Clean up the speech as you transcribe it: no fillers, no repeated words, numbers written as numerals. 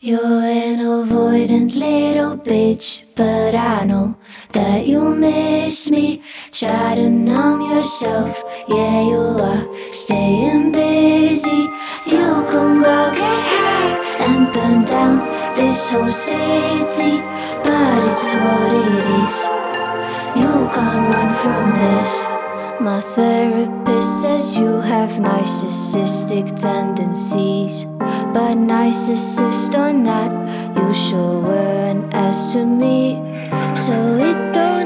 You're an avoidant little bitch, but I know that you miss me. Try to numb yourself, yeah, you are staying busy. You can go get high and burn down this whole city, but it's what it is. You can't run from this. My therapist says you have narcissistic tendencies, but narcissist or not, you sure were an ass to me. So it don't